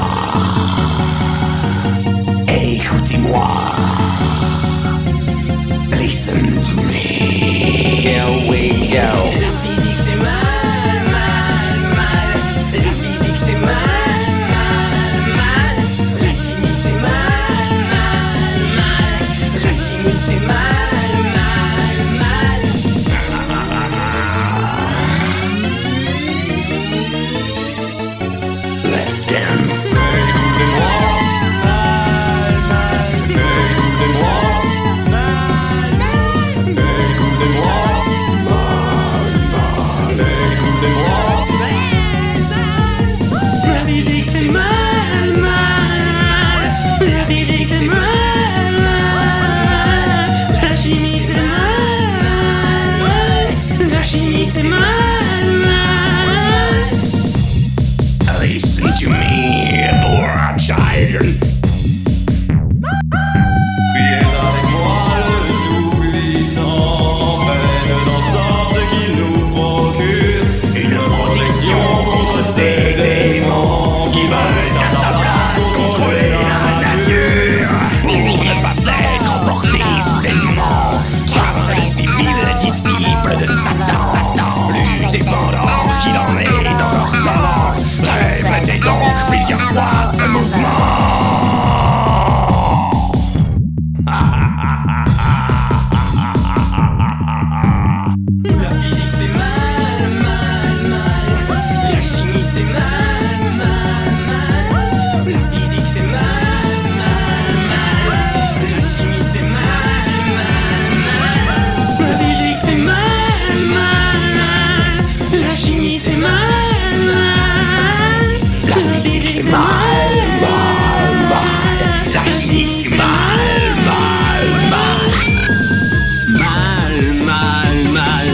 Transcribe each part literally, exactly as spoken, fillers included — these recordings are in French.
Écoutez-moi. Listen to me. Here we go. La physique c'est mal, mal, mal. La physique c'est mal, mal, mal. La chimie c'est mal, mal, mal. La chimie c'est mal, mal, mal. Let's dance. Écoutez-moi, mal, mal. Écoutez-moi, mal, mal. Écoutez-moi, mal, mal. Écoutez-moi, La physique c'est mal, mal. La physique c'est mal, mal. La chimie c'est mal, mal. La chimie c'est mal, mal. Listen to me, poor child. priez avec moi le tout-puissant, faites en sorte qu'il nous procure Une protection contre ces démons qui veulent à sa place contrôler la nature. Pour ne pas être emporté soudainement par les civils disciples de Satan, Satan, plus dépendants qu'il en est dans leur temps. Répétez donc plusieurs fois ce mouvement. La physique c'est mal, mal, mal. La chimie c'est mal, mal, mal. La physique c'est mal, mal, mal. La chimie c'est mal, mal, mal. La physique c'est mal, mal, mal. La chimie c'est mal, mal. La physique c'est mal, mal, mal. La chimie c'est mal, mal, mal. Mal, mal, mal.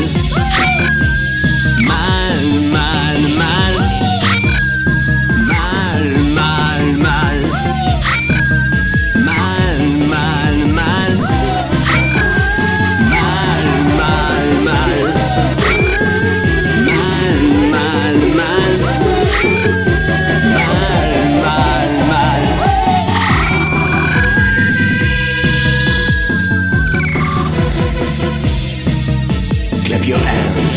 Mal, mal, mal. Mal, mal, mal. Mal, mal, mal. Mal, mal, mal. Mal, mal, mal. Mal, mal, mal. Clap your hands.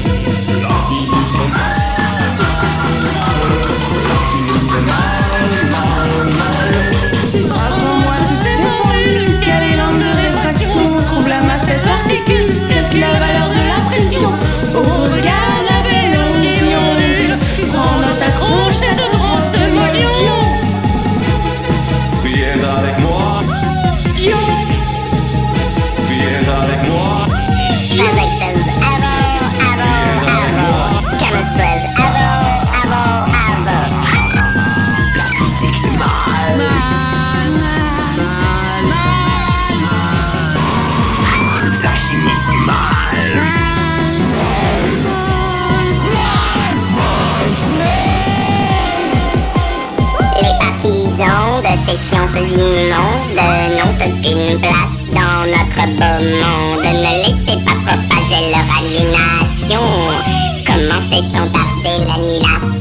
Apprends-moi toutes ces formules. Quelle est l'onde de réfraction? Trouve la masse cette particule. Calcule la valeur de la pression. Oh, regarde la belle ondule. Prends dans ta tronche cette grosse molécule. priez avec moi, Dion. priez avec moi, Physics avant, avant, avant. Chemistry avant, avant, avant. La physique c'est mal. La chimie c'est mal. Les partisans de ces sciences immondes n'ont aucune place dans notre beau monde. Ne laissez pas propager leur animation. Comment sait-on taper l'annihilation?